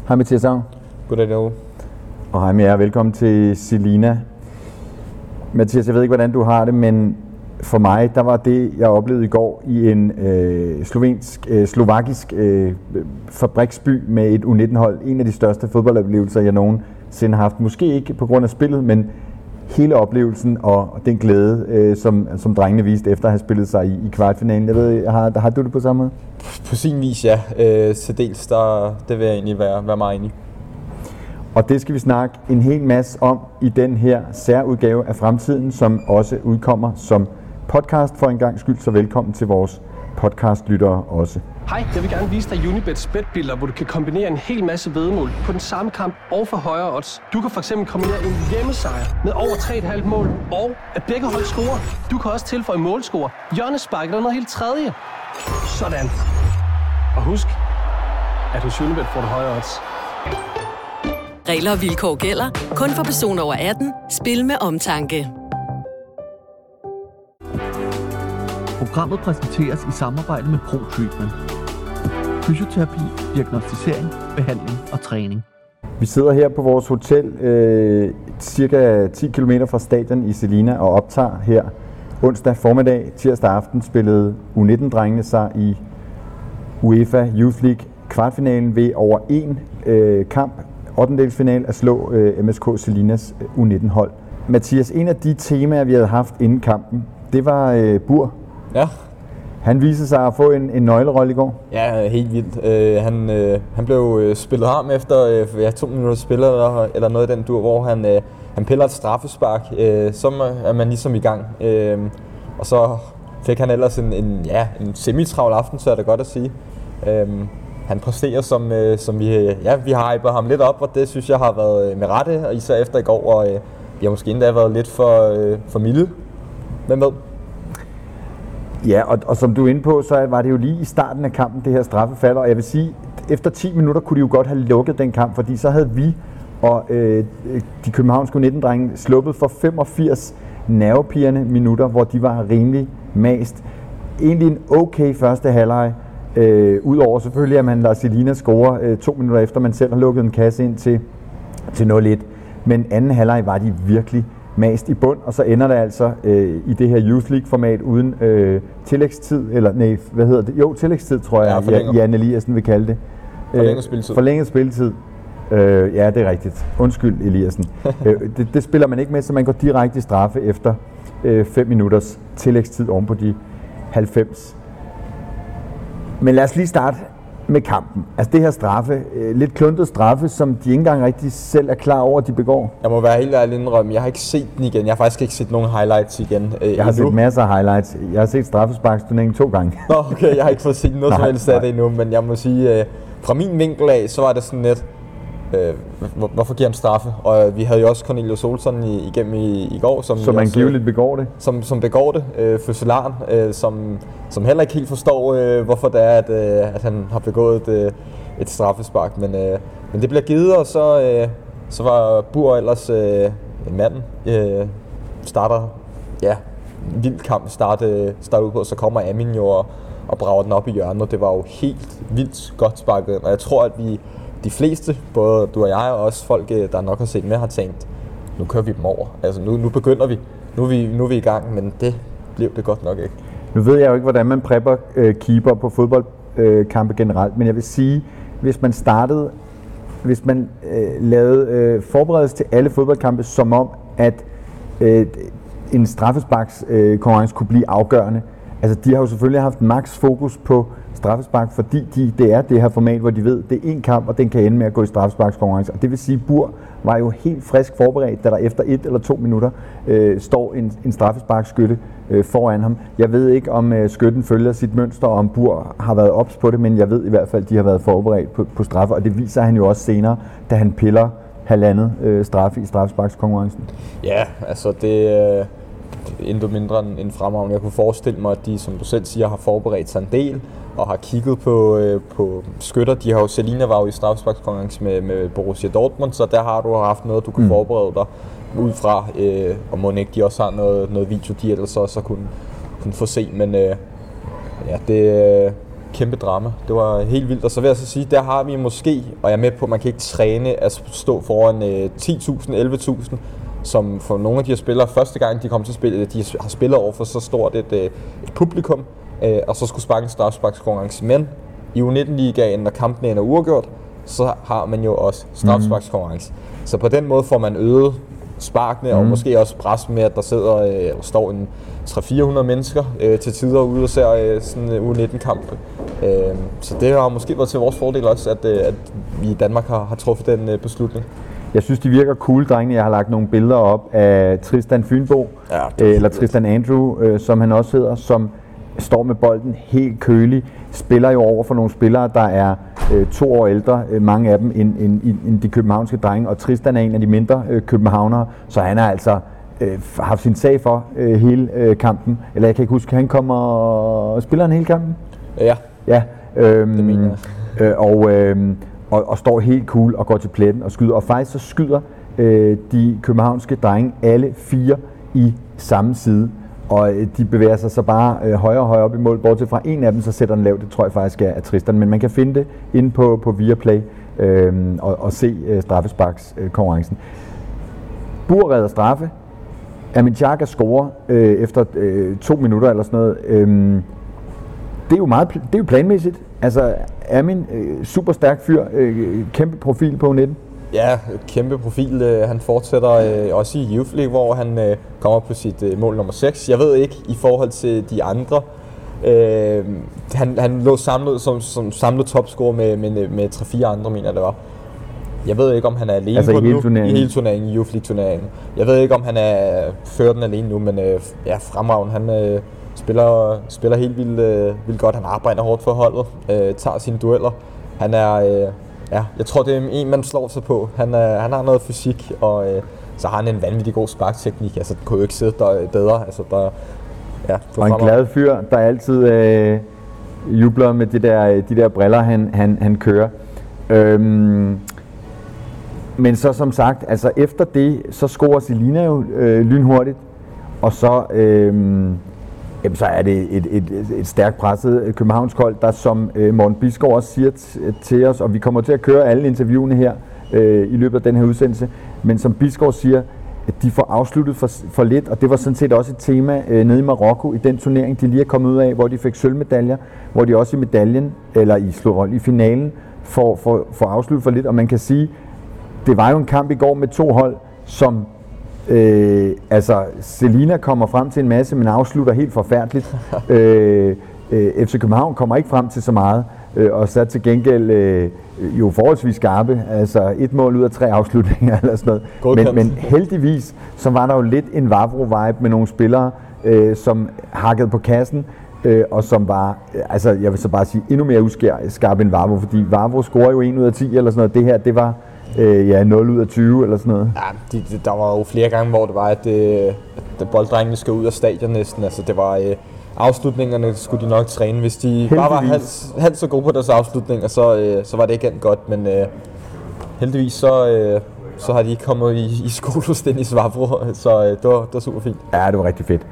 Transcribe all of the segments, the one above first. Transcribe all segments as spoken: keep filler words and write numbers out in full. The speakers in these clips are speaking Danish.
Hej Mathias Hav. Goddag derude. Og hej med jer. Velkommen til Žilina. Mathias, jeg ved ikke, hvordan du har det, men for mig, der var det, jeg oplevede i går i en øh, slovensk, øh, slovakisk øh, fabriksby med et U nitten-hold. En af de største fodboldoplevelser, jeg nogensinde har haft. Måske ikke på grund af spillet, men hele oplevelsen og den glæde, øh, som, som drengene viste efter at have spillet sig i, i kvartfinalen. Jeg ved, har, har du det på samme måde? På sin vis, ja. Øh, til dels, der, det vil jeg egentlig være, være meget enig. Og det skal vi snakke en hel masse om i den her særudgave af Fremtiden, som også udkommer som podcast for en gang skyld. Så velkommen til vores podcastlyttere også. Hej, jeg vil gerne vise dig Unibets betbilder, hvor du kan kombinere en hel masse væddemål på den samme kamp og for højere odds. Du kan fx kombinere en hjemmesejr med over tre komma fem mål og at begge hold scorer. Du kan også tilføje målscorer, hjørnespark eller noget helt tredje. Sådan. Og husk, at hos Unibet får du højere odds. Regler og vilkår gælder. Kun for personer over atten. Spil med omtanke. Programmet præsenteres i samarbejde med ProTreatment. Fysioterapi, diagnosticering, behandling og træning. Vi sidder her på vores hotel, øh, cirka ti kilometer fra stadion i Žilina, og optager her onsdag formiddag. Tirsdag aften spillede U nitten-drengene sig i UEFA Youth League kvartfinalen ved over en øh, kamp, ottendedelsfinal, at slå øh, M S K Žilinas øh, U nitten-hold. Mathias, en af de temaer, vi havde haft inden kampen, det var øh, Bur. Ja. Han viste sig at få en, en nøglerolle i går. Ja, helt vildt. Øh, han, øh, han blev øh, spillet ham efter øh, ja, to minutter spiller eller, eller noget i den dur, hvor han, øh, han piller et straffespark. Øh, så er man ligesom i gang. Øh, og så fik han ellers en, en, ja, en semi-travl aften, så er det godt at sige. Øh, han præsterer, som, øh, som vi, ja, vi har hypet ham lidt op, og det synes jeg har været med rette, og især efter i går, og øh, vi har måske endda været lidt for, øh, for milde. Hvem ved? Ja, og, og som du er inde på, så var det jo lige i starten af kampen, det her straffefald, og jeg vil sige, efter ti minutter kunne de jo godt have lukket den kamp, fordi så havde vi og øh, de københavnske U nitten-drenge sluppet for femogfirs nervepirrende minutter, hvor de var rimelig mast. Egentlig en okay første halvleg, øh, udover selvfølgelig, at man lader Žilina score øh, to minutter efter, man selv har lukket en kasse ind til, til nul et. Men anden halvleg var de virkelig mast i bund, og så ender det altså øh, i det her Youth League-format uden øh, tillægstid, eller nej, hvad hedder det? Jo, tillægstid, tror jeg, ja, Jan Eliassen vil kalde det. Forlænget spilletid. Forlænget spilletid. Øh, ja, det er rigtigt. Undskyld, Eliassen. øh, det, det spiller man ikke med, så man går direkte i straffe efter øh, fem minutters tillægstid oven på de halvfems. Men lad os lige starte med kampen. Altså det her straffe, øh, lidt kluntet straffe, som de ikke engang rigtig selv er klar over, at de begår. Jeg må være helt ærlig indrømme, jeg har ikke set den igen. Jeg har faktisk ikke set nogen highlights igen. Øh, jeg har endnu. set masser af highlights. Jeg har set straffesparksturneringen to gange. Nå, okay, jeg har ikke fået set noget som helst af det endnu, men jeg må sige, øh, fra min vinkel af, så var det sådan lidt, øh, hvor, hvorfor giver han straffe? Og øh, vi havde jo også Cornelius Olsson i, igennem i, i går, som, som angiveligt begår det. Som, som begår det, øh, fødselaren, øh, som, som heller ikke helt forstår, øh, hvorfor det er, at, øh, at han har begået et, øh, et straffespark. Men, øh, men det bliver givet, og så, øh, så var Bur ellers øh, manden, øh, starter, ja, vild kamp starte, starte ud på, så kommer Amin jo og, og brager den op i hjørnet, og det var jo helt vildt godt sparket. Og jeg tror, at vi de fleste, både du og jeg og også folk, der nok har set med, har tænkt, nu kører vi dem over. Altså nu, nu begynder vi. Nu er vi, nu er vi i gang, men det blev det godt nok ikke. Nu ved jeg jo ikke, hvordan man prepper øh, keeper på fodboldkampe øh, generelt, men jeg vil sige, hvis man startede, hvis man øh, lavede øh, forberedelse til alle fodboldkampe, som om, at øh, en straffesparks øh, konkurrence kunne blive afgørende. Altså de har jo selvfølgelig haft max fokus på straffespark, fordi de, det er det her format, hvor de ved, det er én kamp, og den kan ende med at gå i straffesparkskonkurrence. Og det vil sige, at Bur var jo helt frisk forberedt, da der efter et eller to minutter øh, står en, en straffesparkskytte øh, foran ham. Jeg ved ikke, om øh, skytten følger sit mønster, og om Bur har været ops på det, men jeg ved i hvert fald, at de har været forberedt på, på straffe, og det viser han jo også senere, da han piller halvandet øh, straffe i straffesparkskonkurrencen. Ja, altså det... Øh endnu mindre end fremragende. Jeg kunne forestille mig, at de, som du selv siger, har forberedt sig en del og har kigget på, øh, på skytter. De har jo, Žilina var jo i straffesparkskonkurrence med, med Borussia Dortmund, så der har du haft noget, du kan mm. forberede dig ud fra. Øh, og må ikke de også har noget, noget video, de ellers også kunne, kunne få se. Men øh, ja, det, kæmpe drama. Det var helt vildt. Og så vil jeg så sige, der har vi måske, og jeg er med på, at man kan ikke træne at stå foran øh, ti tusind, elleve tusind, som for nogle af de her spillere, første gang de kommer til at spille, de har spillet over for så stort et, et publikum, øh, og så skulle sparke en straffesparkskonkurrence. Men i U nitten-ligaen, når kampen er uafgjort, så har man jo også straffesparkskonkurrence. Mm. Så på den måde får man øget sparkene, mm. og måske også pres med, at der sidder øh, eller står en tre til fire hundrede mennesker øh, til tider ude og ser øh, sådan en U nitten-kamp. Øh, så det har måske været til vores fordel også, at, øh, at vi i Danmark har, har truffet den øh, beslutning. Jeg synes, de virker cool, drengene. Jeg har lagt nogle billeder op af Tristan Fynbo, ja, øh, eller Tristan Andrew, øh, som han også hedder, som står med bolden helt kølig, spiller jo over for nogle spillere, der er øh, to år ældre, øh, mange af dem, end, end, end de københavnske drenge, og Tristan er en af de mindre øh, københavnere, så han har altså øh, haft sin sag for øh, hele øh, kampen. Eller jeg kan ikke huske, han kommer og spiller han hele kampen? Ja, ja øh, det mener jeg. Øh, og, øh, og, og står helt cool og går til pletten og skyder. Og faktisk så skyder øh, de københavnske drenge alle fire i samme side. Og de bevæger sig så bare øh, højere og højere op i mål, bortset fra en af dem, så sætter den lavt. Det tror jeg faktisk er, er Tristan. Men man kan finde det inde på, på Viaplay øh, og, og se øh, straffesparkskonkurrencen. Bur redder straffe. Amin Xhaka scorer øh, efter øh, to minutter eller sådan noget. Øh, det er jo meget, det er jo planmæssigt. Altså Amin, øh, super stærk fyr, øh, kæmpe profil på U nitten. Ja, kæmpe profil. Han fortsætter øh, også i Youth League, hvor han øh, kommer på sit øh, mål nummer seks. Jeg ved ikke, i forhold til de andre, øh, han, han lå samlet som, som samlet topscorer med, med, med tre fire andre, mener det var. Jeg ved ikke, om han er alene altså på i hele turneringen. I hele turneringen, i Youth League-turneringen. Jeg ved ikke, om han er fører den alene nu, men øh, ja, fremragende. Han øh, spiller, spiller helt vildt, øh, vildt godt. Han arbejder hårdt for holdet, øh, tager sine dueller. Han er... Øh, Ja, jeg tror, det er en, man slår sig på. Han, øh, han har noget fysik, og øh, så har han en vanvittig god sparkteknik. Altså, det kunne jo ikke sidde der bedre. Altså, der, ja, og en glad fyr, der altid øh, jubler med de der, de der briller, han, han, han kører. Øhm, men så som sagt, altså efter det, så scorer Selina jo øh, lynhurtigt, og så... Øh, Jamen, så er det et, et, et, et stærkt presset københavnsk hold, der som øh, Morten Bisgaard også siger t- til os, og vi kommer til at køre alle interviewene her øh, i løbet af den her udsendelse, men som Bisgaard siger, at de får afsluttet for, for lidt, og det var sådan set også et tema øh, nede i Marokko i den turnering, de lige er kommet ud af, hvor de fik sølvmedaljer, hvor de også i medaljen, eller i slåhold i finalen, får, får, får afsluttet for lidt, og man kan sige, det var jo en kamp i går med to hold, som Øh, altså, Selina kommer frem til en masse, men afslutter helt forfærdeligt. øh, øh, F C København kommer ikke frem til så meget, øh, og så til gengæld øh, jo forholdsvis skarpe, altså et mål ud af tre afslutninger eller sådan noget. Men, men heldigvis, så var der jo lidt en Vavro-vibe med nogle spillere, øh, som hakkede på kassen, øh, og som var, altså jeg vil så bare sige, endnu mere uskarpe end Vavro, fordi Vavro scorer jo en ud af ti eller sådan noget. Det her, det var Øh, ja, nul ud af tyve eller sådan noget. Ja, de, de, der var jo flere gange, hvor det var, at, øh, at bolddrengene skal ud af stadion næsten. Altså, det var øh, afslutningerne skulle de nok træne. Hvis de heldigvis bare var halvt halv så gode på deres afslutninger, så, øh, så var det ikke endt godt. Men øh, heldigvis så, øh, så har de ikke kommet i, i skole hos Dennis Vavro, så øh, det, var, det var super fint. Ja, det var rigtig fedt.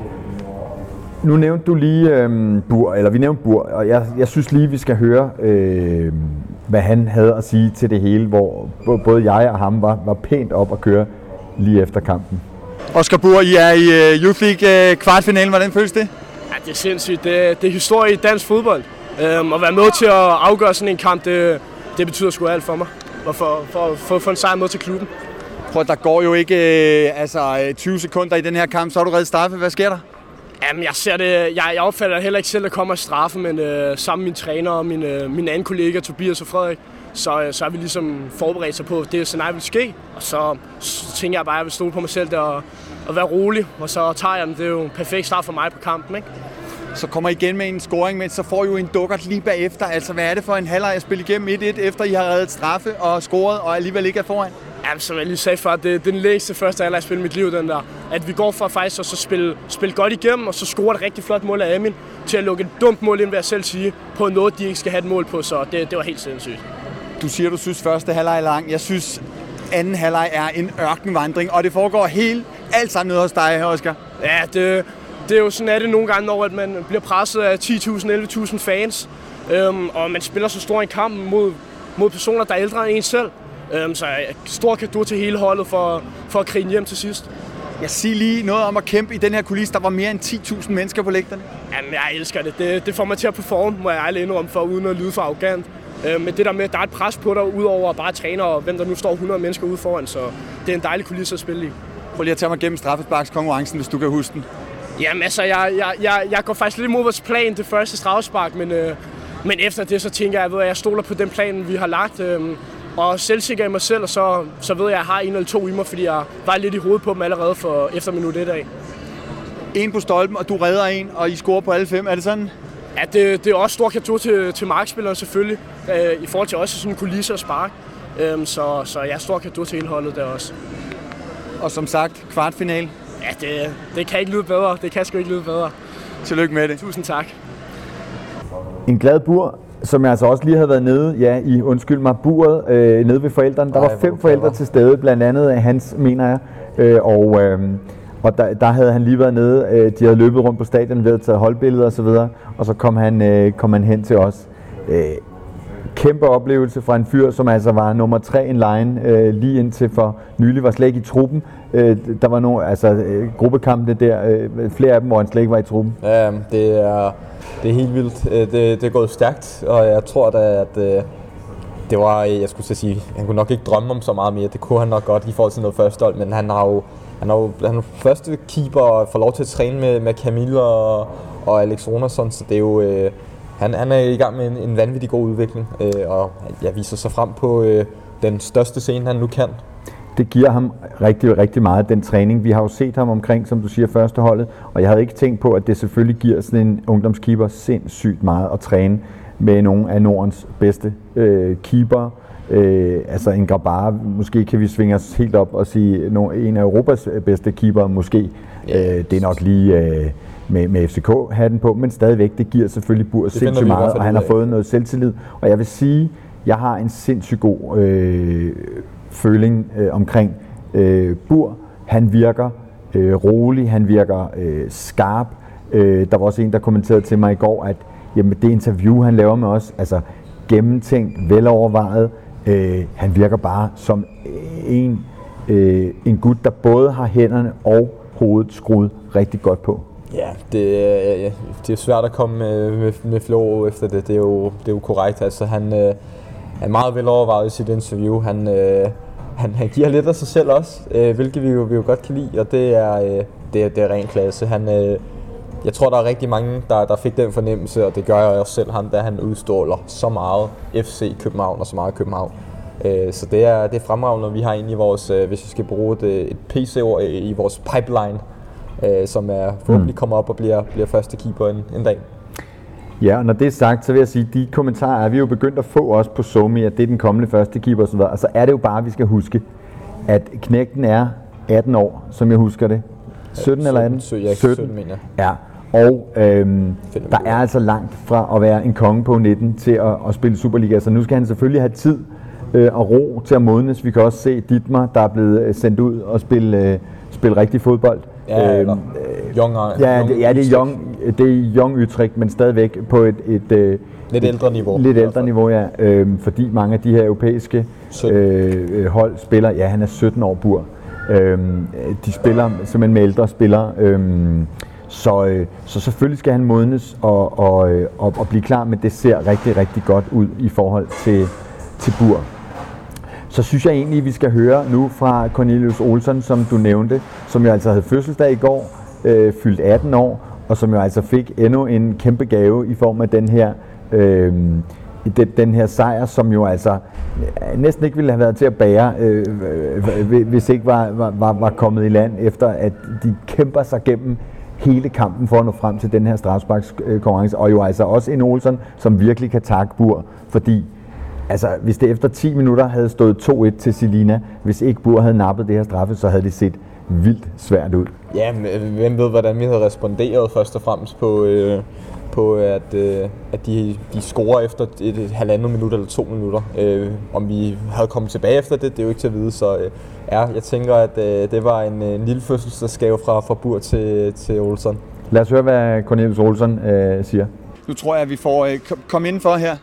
Nu nævnte du lige øh, Bur, eller vi nævnte Bur, og jeg, jeg synes lige, vi skal høre, øh, hvad han havde at sige til det hele, hvor både jeg og ham var, var pænt op at køre lige efter kampen. Oscar Bur, I er i uh, Youth League uh, kvartfinalen. Hvordan føles det? Ja, det er sindssygt. Det, det er historie i dansk fodbold. Um, at være med til at afgøre sådan en kamp, det, det betyder sgu alt for mig. Og for, for, for, for en sejr med til klubben. Prøv, der går jo ikke uh, altså, tyve sekunder i den her kamp, så har du reddet straffe. Hvad sker der? Jamen, jeg ser det. Jeg, jeg opfatter heller ikke selv, at kommer at straffe, men øh, sammen med min træner og min, øh, min anden kollega, Tobias og Frederik, så, øh, så har vi ligesom forberedt sig på, at det scenarie vil ske. Og så, så tænker jeg bare, at jeg vil stole på mig selv der, og, og være rolig, og så tager jeg den. Det er jo en perfekt start for mig på kampen, ikke? Så kommer I igen med en scoring, men så får I jo en dukkert lige bagefter. Altså, hvad er det for en halvleg at spille igennem et et, efter I har reddet straffe og scoret, og alligevel ikke er foran? Ja, som jeg lige sagde før, det, det er den længste første halvleg, jeg spiller i mit liv, den der. At vi går fra faktisk at så spille, spille godt igennem, og så scorer et rigtig flot mål af Amin, til at lukke et dumt mål ind, hvad jeg selv sige, på noget, de ikke skal have et mål på, så det, det var helt sindssygt. Du siger, du synes første halvleg er lang. Jeg synes, anden halvleg er en ørkenvandring, og det foregår helt alt sammen nede hos dig, Oscar. Ja, det, det er jo sådan, at det nogle gange, når at man bliver presset af ti tusind, elleve tusind fans. øhm, og man spiller så stor en kamp mod, mod personer, der er ældre end en selv. Øhm, så stor cadeau til hele holdet for, for at krigen hjem til sidst. Jeg siger lige noget om at kæmpe i den her kulisse. Der var mere end ti tusind mennesker på lægterne. Jamen, jeg elsker det. det. Det får mig til at performe, må jeg ærlig indrømme, for uden at lyde for arrogant. Øhm, men det der med, at der er et pres på dig, udover bare træner, og hvem der nu står hundrede mennesker ude foran, så det er en dejlig kulisse at spille i. Prøv lige at tage mig gennem straffesparkskonkurrencen, hvis du kan huske den. Jamen altså, jeg, jeg, jeg, jeg går faktisk lidt imod vores plan, det første straffespark, men, øh, men efter det, så tænker jeg, at jeg stoler på den plan, vi har lagt. Øh, og selvsikker i mig selv, og så, så ved jeg, at jeg har en eller to i mig, fordi jeg var lidt i hovedet på dem allerede for efter minut et af. En på stolpen, og du redder en, og I scorer på alle fem. Er det sådan? Ja, det, det er også stor cadeau til, til markspilleren selvfølgelig, øh, i forhold til også sådan en kulisse og spark. Øh, så, så jeg er stor cadeau til hele holdet der også. Og som sagt, kvartfinal. Ja, det, det kan ikke lyde bedre. Det kan sgu ikke lyde bedre. Tillykke med det. Tusind tak. En glad Bur, som jeg altså også lige havde været nede ja, i, undskyld mig, buret øh, nede ved forældrene. Der Ej, var fem forældre til stede, blandt andet hans, mener jeg. Øh, og øh, og der, der havde han lige været nede. Øh, de havde løbet rundt på stadion, ved at tage holdbilleder osv. Og, og så kom han, øh, kom han hen til os. Øh, kæmpe oplevelse fra en fyr, som altså var nummer tre in line, øh, lige indtil for nylig var slet ikke i truppen. Øh, der var nogle, altså øh, gruppekampene der, øh, flere af dem, hvor han slet ikke var i truppen. Ja, det er, det er helt vildt. Det, det er gået stærkt, og jeg tror da, at øh, det var, jeg skulle sige, han kunne nok ikke drømme om så meget mere. Det kunne han nok godt i forhold til noget første hold, men han har jo, han er jo han er første keeper og får lov til at træne med, med Camille og, og Alex Runarsson, så det er jo, øh, han, han er i gang med en, en vanvittig god udvikling, øh, og jeg viser sig frem på øh, den største scene, han nu kan. Det giver ham rigtig, rigtig meget, den træning. Vi har jo set ham omkring, som du siger, førsteholdet, og jeg havde ikke tænkt på, at det selvfølgelig giver sådan en ungdomskeeper sindssygt meget at træne med nogle af Nordens bedste øh, keeper. Øh, altså en Grabar, måske kan vi svinge os helt op og sige en af Europas bedste keeper, måske. Øh, det er nok lige øh, med, med F C K-hatten på, men stadigvæk, det giver selvfølgelig Bur sindssygt meget, og han har fået noget selvtillid. Og jeg vil sige, jeg har en sindssygt god øh, føling øh, omkring øh, Bur. Han virker øh, rolig, han virker øh, skarp. Øh, der var også en, der kommenterede til mig i går, at jamen, det interview, han laver med os, altså gennemtænkt, velovervejet. Øh, han virker bare som en, øh, en gut, der både har hænderne og hovedet skruet rigtig godt på. Ja, det, øh, det er svært at komme med, med, med flow efter det. Det er jo, det er jo korrekt. Altså, han øh, er meget velovervejet i sit interview. Han, øh, han, han giver lidt af sig selv også, øh, hvilket vi jo, vi jo godt kan lide, og det er, øh, det er, det er ren klasse. Han, øh, jeg tror, der er rigtig mange, der, der fik den fornemmelse, og det gør jeg også selv, ham, da han udstråler så meget F C København og så meget København. Øh, så det er, det er fremragende, når vi har en i vores, øh, hvis vi skal bruge et, et P C-ord i vores pipeline, øh, som er forhåbentlig kommer op og bliver, bliver første keeper en, en dag. Ja, og når det er sagt, så vil jeg sige, at de kommentarer er vi jo begyndt at få også på Somi, at det er den kommende første keeper osv. Og så er det jo bare, at vi skal huske, at knægten er atten år, som jeg husker det. sytten ja, eller atten? sytten, sytten mener jeg. Ja, og øhm, der er altså langt fra at være en konge på nitten til at, at spille Superliga. Så nu skal han selvfølgelig have tid øh, og ro til at modnes. Vi kan også se Dietmar, der er blevet sendt ud og spille, øh, spille rigtig fodbold. Ja, øhm, øh, young, ja, young det, ja, det er young, det er young Utrecht, men stadigvæk på et, et, et lidt ældre niveau. Lidt ældre niveau, ja. Øhm, fordi mange af de her europæiske øh, hold spiller, ja, han er sytten år Bur. Øhm, de spiller simpelthen med ældre spillere. Øhm, så, øh, så selvfølgelig skal han modnes og, og, og, og blive klar, men det ser rigtig, rigtig godt ud i forhold til, til Bur. Så synes jeg egentlig, at vi skal høre nu fra Cornelius Olsson, som du nævnte, som jo altså havde fødselsdag i går, øh, fyldt atten år, og som jo altså fik endnu en kæmpe gave i form af den her, øh, den, den her sejr, som jo altså næsten ikke ville have været til at bære, øh, hvis ikke var, var, var kommet i land, efter at de kæmper sig gennem hele kampen for at nå frem til den her straffesparkskonkurrence, og jo altså også en Olsson, som virkelig kan takke Bur, fordi altså, hvis det efter ti minutter havde stået to et til Selina, hvis ikke Bur havde nappet det her straffe, så havde det set vildt svært ud. Ja, men hvem ved, hvordan vi havde responderet først og fremmest på, øh, på at, øh, at de, de scorer efter et, et halvandet minut eller to minutter. Øh, om vi havde kommet tilbage efter det, det er jo ikke til at vide, så øh, ja, jeg tænker, at øh, det var en, en lille fødselsdagsgave fra, fra Bur til, til Olsson. Lad os høre, hvad Cornelius Olsson øh, siger. Nu tror jeg, at vi får... Øh, kom, kom indenfor her.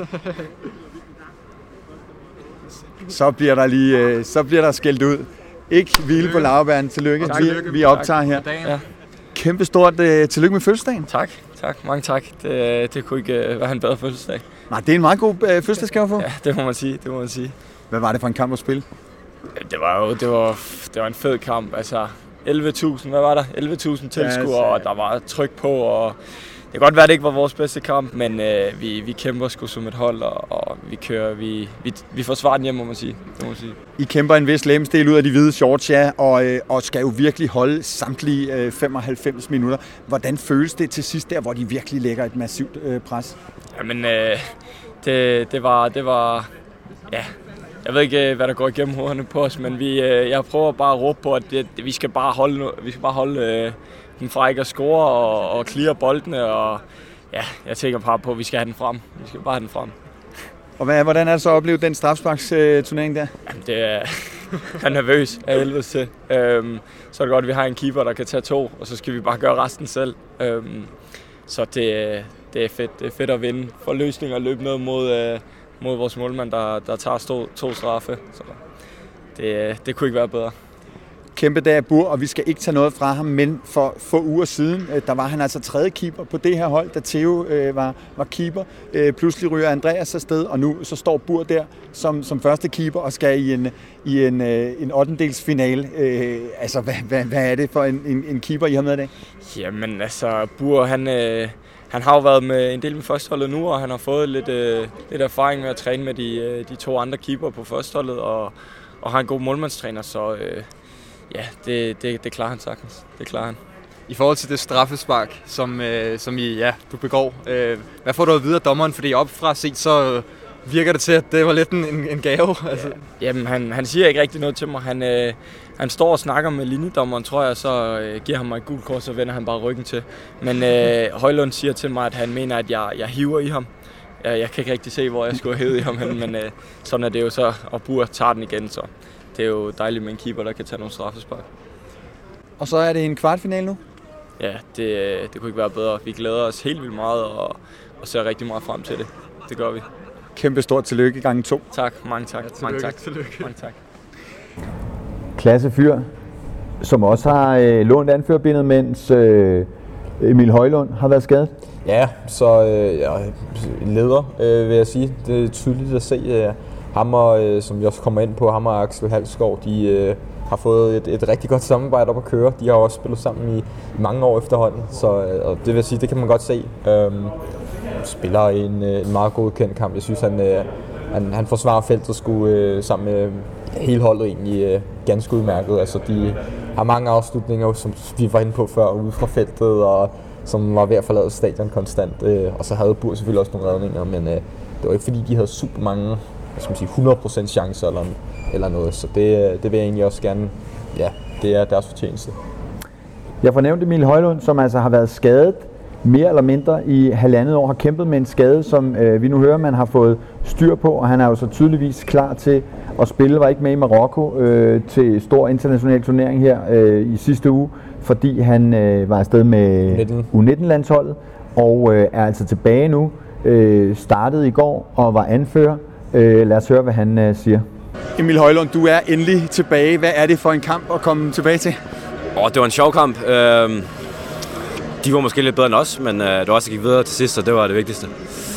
Så bliver der lige... Øh, så bliver der skældt ud. Ikke hvile på laurbæren. Tillykke. Tak, vi, vi optager her. Ja. Kæmpe stort øh, tillykke med fødselsdagen. Tak, tak, mange tak. Det, det kunne ikke øh, være en bedre fødselsdag. Nej, det er en meget god øh, fødselsdagsgave for. Ja, det må man sige, det må man sige. Hvad var det for en kamp at spille? Det var jo det var, det var en fed kamp. Altså elleve tusind, hvad var der? elleve tusind tilskuere, og der var tryk på. Og det kan godt være, at det ikke var vores bedste kamp, men øh, vi, vi kæmper sgu som et hold, og, og vi kører, vi, vi, vi forsvarer den hjem, må man sige. Det må man sige. I kæmper en vis legemsdel ud af de hvide shorts, ja, og, øh, og skal jo virkelig holde samtlige øh, femoghalvfems minutter. Hvordan føles det til sidst der, hvor de virkelig lægger et massivt øh, pres? Jamen, øh, det, det var, det var, ja, jeg ved ikke, hvad der går igennem hovederne på os, men vi, øh, jeg prøver bare at råbe på, at det, vi skal bare holde, vi skal bare holde øh, den fra ikke at score og, og clear boldene, og ja, jeg tænker bare på, at vi skal have den frem. Vi skal bare have den frem. Og hvad, hvordan er det så at opleve den strafsparksturnering der? Jamen, det er, jeg er nervøs af helvede til. Øhm, så er det godt, at vi har en keeper, der kan tage to, og så skal vi bare gøre resten selv. Øhm, så det, det er fedt. Det er fedt at vinde for løsninger og løbe ned mod, øh, mod vores målmand, der, der tager to, to straffe. Så det, det kunne ikke være bedre. Kæmpe dag af Bur, og vi skal ikke tage noget fra ham, men for få uger siden, der var han altså tredje keeper på det her hold, da Theo øh, var, var keeper. Øh, pludselig ryger Andreas afsted, og nu så står Bur der som, som første keeper og skal i en, i en, øh, en ottendelsfinale. Øh, altså, hvad, hvad, hvad er det for en, en, en keeper, I har med i dag? Jamen, altså, Bur, han, øh, han har jo været med en del med førsteholdet nu, og han har fået lidt, øh, lidt erfaring med at træne med de, de to andre keeper på førsteholdet, og, og har en god målmandstræner, så... Øh, Ja, det, det, det klarer han sagtens. Det klarer han. I forhold til det straffespark, som, øh, som I, ja, du begår, øh, hvad får du at vide af dommeren? Fordi opfra set, så virker det til, at det var lidt en, en gave. Altså. Ja, jamen, han, han siger ikke rigtig noget til mig. Han, øh, han står og snakker med linjedommeren, tror jeg, så øh, giver han mig et gult kort, så vender han bare ryggen til. Men øh, Højlund siger til mig, at han mener, at jeg, jeg hiver i ham. Jeg, jeg kan ikke rigtig se, hvor jeg skulle have hævet i ham, men øh, sådan er det jo så, og Bur tager den igen, så... Det er jo dejligt med en keeper, der kan tage nogle straffespark. Og så er det en kvartfinale nu? Ja, det, det kunne ikke være bedre. Vi glæder os helt vildt meget og, og ser rigtig meget frem til det. Det gør vi. Kæmpe stort tillykke gange to. Tak, mange tak. Ja, tillykke, mange tak. tillykke. Mange tak. Klasse fyr, som også har øh, lånt anførerbindet, mens øh, Emil Højlund har været skadet. Ja, så øh, ja, leder, øh, vil jeg sige. Det er tydeligt at se... Øh, Ham og, øh, som vi også kommer ind på, ham og Axel Halsgaard, de øh, har fået et, et rigtig godt samarbejde op at køre. De har også spillet sammen i, i mange år efterhånden, så øh, og det vil sige, det kan man godt se. Øhm, spiller en, en meget god kendt kamp. Jeg synes, han, øh, han, han forsvarer feltet sgu, øh, sammen med hele holdet egentlig øh, ganske udmærket. Altså, de har mange afslutninger, som vi var inde på før, ude fra feltet, og som var ved at forlade stadion konstant. Øh, og så havde Bur selvfølgelig også nogle redninger, men øh, det var ikke fordi, de havde super mange... Skal man sige, hundrede procent chancer eller, eller noget, så det, det vil jeg egentlig også gerne, ja, det er deres fortjeneste. Jeg fornævnte Emil Højlund, som altså har været skadet mere eller mindre i halvandet år, har kæmpet med en skade, som øh, vi nu hører, man har fået styr på, og han er jo så tydeligvis klar til at spille, var ikke med i Marokko øh, til stor international turnering her øh, i sidste uge, fordi han øh, var afsted med U nitten-landsholdet, og øh, er altså tilbage nu, øh, startede i går og var anfører. Øh, lad os høre, hvad han øh, siger. Emil Højlund, du er endelig tilbage. Hvad er det for en kamp at komme tilbage til? Oh, det var en sjov kamp. Øh, de var måske lidt bedre end os, men øh, det var også, der gik videre til sidst, så det var det vigtigste.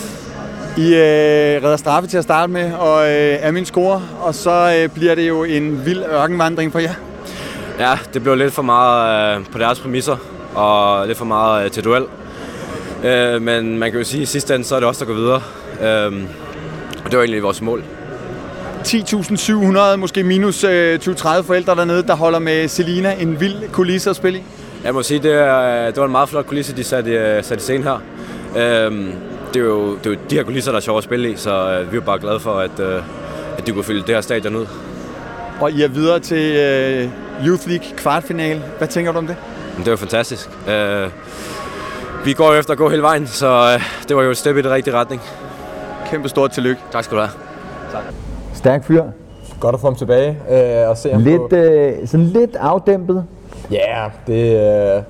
I øh, redder straffe til at starte med, og øh, er min score, og så øh, bliver det jo en vild ørkenvandring for jer. Ja, det blev lidt for meget øh, på deres præmisser, og lidt for meget øh, til duel. Øh, men man kan jo sige, at i sidste ende, så er det også der går videre. Øh, Og det var egentlig vores mål. ti tusind syv hundrede, måske minus øh, tyve til tredive forældre dernede, der holder med Selina. En vild kulisse at spille i. Jeg må sige, det, er, det var en meget flot kulisse, de satte, satte i scenen her. Øhm, det, er jo, det er jo de her kulisser, der er sjove at spille i, så øh, vi er bare glade for, at, øh, at de kunne fylde det her stadion ud. Og I er videre til øh, Youth League kvartfinale. Hvad tænker du om det? Det var fantastisk. Øh, vi går jo efter at gå hele vejen, så øh, det var jo et step i den rigtige retning. Kæmpe stort tillykke. Tak skal du have. Tak. Stærk fyr. Godt at få ham tilbage øh, og se ham lidt, på... øh, sådan lidt afdæmpet. Ja, yeah, det, øh,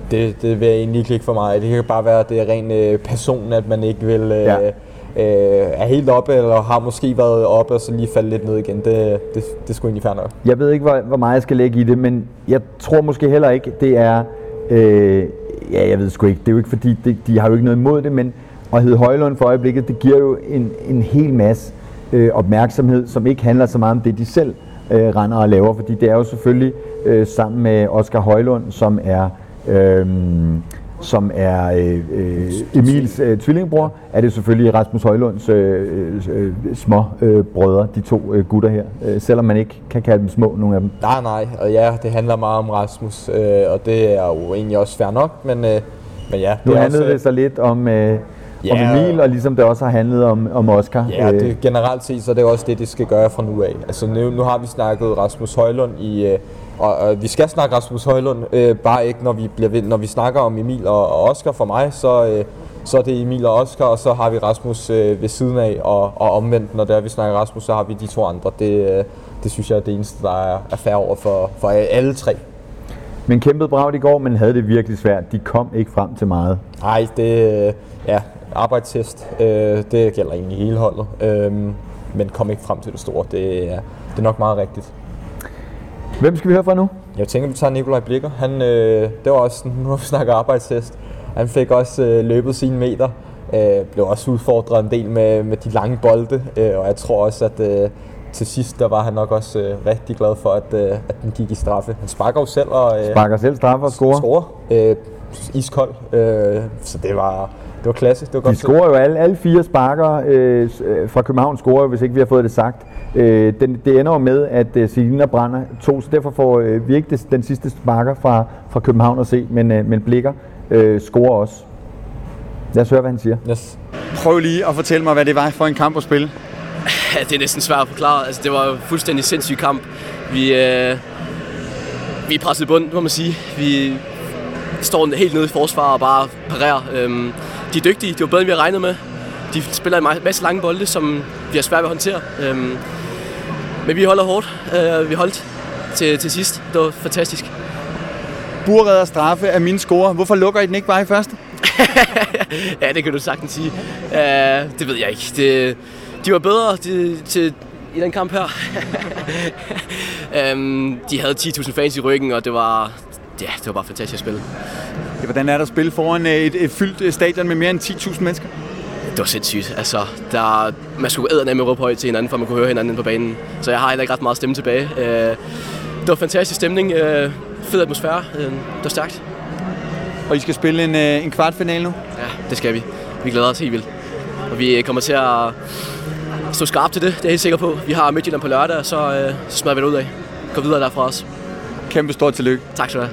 det, det vil jeg egentlig ikke for mig. Det kan bare være, at det er ren øh, person, at man ikke vil... Øh, ja. Øh, er helt oppe, eller har måske været oppe, og så lige falde lidt ned igen. Det, det, det er sgu egentlig fair nok. Jeg ved ikke, hvor, hvor meget jeg skal lægge i det, men jeg tror måske heller ikke, det er... Øh, ja, jeg ved sgu ikke. Det er jo ikke, fordi det, de har jo ikke noget imod det, men at hedde Højlund for øjeblikket, det giver jo en, en hel masse øh, opmærksomhed, som ikke handler så meget om det, de selv øh, render og laver, fordi det er jo selvfølgelig øh, sammen med Oscar Højlund, som er... Øh, som er øh, øh, Emils øh, tvillingbror, er det selvfølgelig Rasmus Højlunds øh, øh, små øh, brødre, de to øh, gutter her, øh, selvom man ikke kan kalde dem små, nogle af dem. Nej, nej, og ja, det handler meget om Rasmus, øh, og det er jo egentlig også fair nok, men, øh, men ja. Nu det handlede også, det så lidt om, øh, ja, om Emil, og ligesom det også har handlet om, om Oscar. Ja, det, generelt set, så er det også det, det skal gøre fra nu af. Altså nu, nu har vi snakket Rasmus Højlund i... Øh, Og, og vi skal snakke Rasmus Højlund, øh, bare ikke når vi, bliver, når vi snakker om Emil og, og Oscar. For mig, så, øh, så er det Emil og Oscar, og så har vi Rasmus øh, ved siden af, og, og omvendt, når der vi snakker Rasmus, så har vi de to andre. Det, øh, det synes jeg er det eneste, der er, er fair over for, for alle tre. Men kæmpede bragt i går, men havde det virkelig svært. De kom ikke frem til meget. Nej, det ja, arbejdstest, øh, det gælder egentlig hele holdet, øh, men kom ikke frem til det store. Det er, det er nok meget rigtigt. Hvem skal vi høre fra nu? Jeg tænker, vi tager Nikolaj Blicher. Han, øh, det var også, nu har vi snakket arbejdstest. Han fik også øh, løbet sine meter. Øh, blev også udfordret en del med, med de lange bolde. Øh, og jeg tror også, at øh, til sidst, der var han nok også øh, rigtig glad for, at, øh, at den gik i straffe. Han sparker jo selv og... Øh, sparker selv straffe og scorer. Scorer. Øh, iskold. Øh, så det var... Det var klasse. Det var godt. De scorer jo alle, alle fire sparker øh, fra København scorer jo, hvis ikke vi har fået det sagt. Øh, den, det ender jo med, at øh, Selina brænder to, så derfor får øh, vi ikke det, den sidste sparker fra, fra København at se, men, øh, men Blicher øh, scorer også. Lad os høre, hvad han siger. Yes. Prøv lige at fortælle mig, hvad det var for en kamp at spille. Ja, det er næsten svært at forklare. Altså, det var jo fuldstændig sindssyg kamp. Vi, øh, vi pressede bund, må man sige. Vi står helt nede i forsvar og bare parerer. Øhm, de er dygtige, det var bedre, end vi har regnet med. De spiller en masse lange bolde, som vi har svært ved at håndtere. Øhm, men vi holder hårdt. Øh, vi holdt til, til sidst. Det var fantastisk. Burredder straffe er min score. Hvorfor lukker I den ikke bare i første? Ja, det kan du sagtens sige. Uh, det ved jeg ikke. Det, de var bedre til, til, i den kamp her. um, de havde ti tusind fans i ryggen, og det var, ja, det var bare fantastisk at spille. Ja, hvordan er det at spille foran et, et fyldt stadion med mere end ti tusind mennesker? Det var sindssygt. Altså, der, man skulle eddernem med råbe højt til hinanden, for man kunne høre hinanden på banen. Så jeg har heller ikke ret meget stemme tilbage. Uh, det var fantastisk stemning. Uh, fed atmosfære. Uh, det var stærkt. Og I skal spille en, øh, en kvartfinale nu? Ja, det skal vi. Vi glæder os helt vildt. Og vi kommer til at stå skarpt til det, det er jeg helt sikker på. Vi har Midtjylland på lørdag, så, øh, så smadrer vi det ud af. Gå videre derfra også. Kæmpe stort tillykke. Tak skal du have.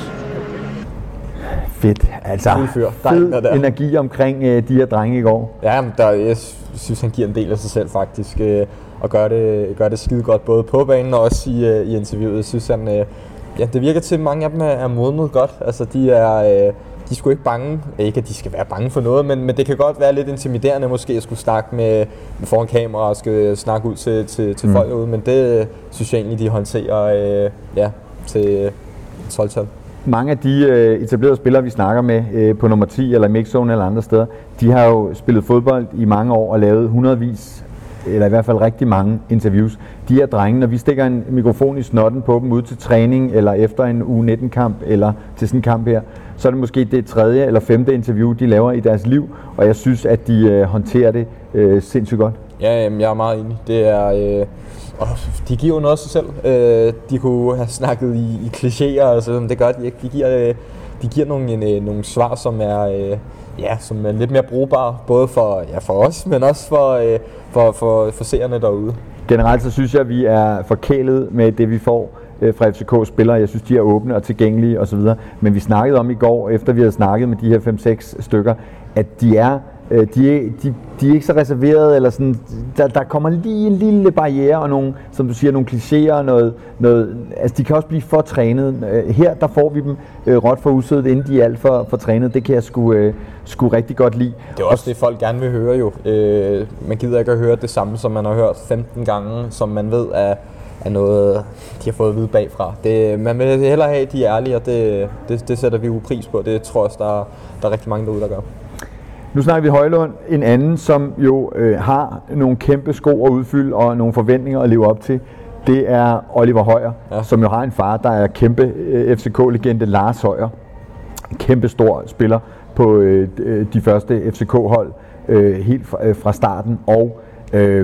Fedt. Altså, fed energi omkring øh, de her drenge i går. Ja, der, jeg synes, han giver en del af sig selv faktisk. Øh, og gør det, gør det skide godt, både på banen og også i, øh, i interviewet. Jeg synes, han... Øh, Ja, det virker til, at mange af dem er modnet godt. Altså, de er, øh, de er sgu ikke bange. Ikke, at de skal være bange for noget, men, men det kan godt være lidt intimiderende måske at skulle snakke med, med foran kamera og skal snakke ud til, til, til mm. folk derude. Men det synes jeg egentlig, de håndterer øh, ja, til tolv-tal. Mange af de øh, etablerede spillere, vi snakker med øh, på nummer ti eller Mixzone eller andre steder, de har jo spillet fodbold i mange år og lavet hundredvis eller i hvert fald rigtig mange interviews. De her drenge, når vi stikker en mikrofon i snotten på dem ud til træning, eller efter en U nitten-kamp, eller til sådan en kamp her, så er det måske det tredje eller femte interview, de laver i deres liv, og jeg synes, at de øh, håndterer det øh, sindssygt godt. Ja, jamen, jeg er meget enig. Det er... Øh Og de giver jo noget af sig selv. Øh, de kunne have snakket i, i klichéer, altså, det gør de ikke. De giver, øh, de giver nogle, en, nogle svar, som er, øh, ja, som er lidt mere brugbare, både for, ja, for os, men også for, øh, for, for, for seerne derude. Generelt så synes jeg, at vi er forkælet med det, vi får øh, fra F C K-spillere. Jeg synes, de er åbne og tilgængelige osv. Men vi snakkede om i går, efter vi havde snakket med de her fem seks stykker, at de er De er, de, de er ikke så reserverede, eller sådan, der, der kommer lige en lille barriere, og nogle, som du siger, nogle klichéer, og noget, noget, altså de kan også blive for trænet. Her, der får vi dem øh, råt for usødet, inden de er alt for, for trænet. Det kan jeg sgu, øh, sgu rigtig godt lide. Det er også det, folk gerne vil høre jo. Øh, man gider ikke at høre det samme, som man har hørt femten gange, som man ved er, er noget, de har fået at vide bagfra. Det, man vil hellere have, de er ærlige, og det, det, det sætter vi jo pris på. Det tror jeg også, der, der er rigtig mange derude, der gør. Nu snakker vi Højlund, en anden, som jo øh, har nogle kæmpe sko at udfylde og nogle forventninger at leve op til. Det er Oliver Højer, ja. som jo har en far, der er kæmpe øh, F C K-legende Lars Højer. Kæmpe stor spiller på øh, de første F C K-hold øh, helt fra, øh, fra starten. Og øh,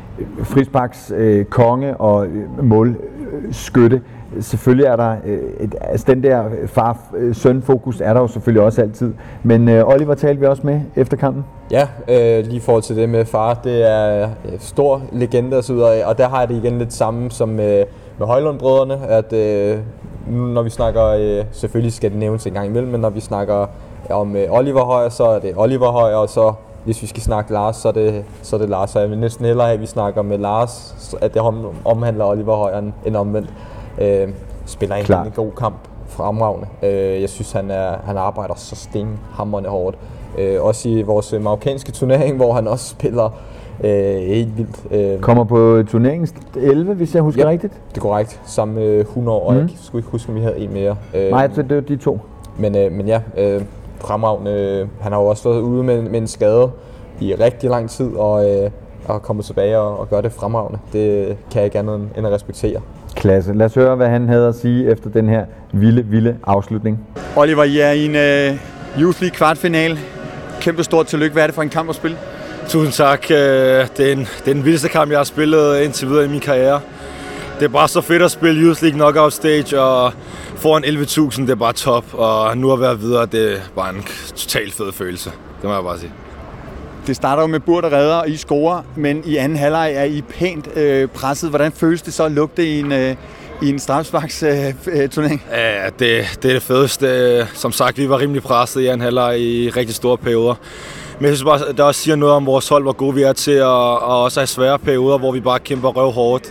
frisparks øh, konge og øh, målskytte. Selvfølgelig er der, øh, et, altså den der far-søn-fokus er der jo selvfølgelig også altid. Men øh, Oliver talte vi også med efter kampen. Ja, øh, lige i forhold til det med far, det er stor legende og så videre, og der har jeg det igen lidt samme som med, med Højlund-brødrene, at øh, når vi snakker, øh, selvfølgelig skal det nævnes en gang imellem, men når vi snakker om øh, Oliver Højer, så er det Oliver Højer, og så hvis vi skal snakke Lars, så er det, så er det Lars, og jeg vil næsten hellere have, at vi snakker med Lars, at det omhandler Oliver Højer end omvendt. Øh, spiller en, en god kamp, fremragende. Øh, jeg synes, han, er, han arbejder så stenhamrende hårdt. Øh, også i vores marokkanske turnering, hvor han også spiller øh, helt vildt. Øh, Kommer på turneringens elleve, hvis jeg husker ja, rigtigt? Det er korrekt. Sammen med hundrede år. Mm. Jeg skulle ikke huske, om vi havde en mere. Øh, Nej, det var de to. Men, øh, men ja, øh, fremragende. Han har jo også været ude med, med en skade i rigtig lang tid, og, øh, og kommet tilbage og, og gør det fremragende. Det kan jeg ikke andet end at respektere. Klasse. Lad os høre, hvad han havde at sige efter den her vilde, vilde afslutning. Oliver, I er i en uh, Youth League kvartfinale. Kæmpe stort tillykke. Hvad er det for en kamp at spille? Tusind tak. Det er, en, det er den vildeste kamp, jeg har spillet indtil videre i min karriere. Det er bare så fedt at spille Youth League knockout stage, og foran elleve tusind, det er bare top. Og nu at være videre, det er bare en totalt fed følelse. Det må jeg bare sige. Det starter jo med Burt og redder, og I scorer, men i anden halvleg er I pænt øh, presset. Hvordan føles det så at lugte i en, øh, i en straffesparksturnering? Øh, ja, det, det er det fedeste. Som sagt, vi var rimelig presset i anden halvleg i rigtig store perioder. Men jeg synes bare, der også siger noget om vores hold, hvor gode vi er til at og også have svære perioder, hvor vi bare kæmper røvhårdt.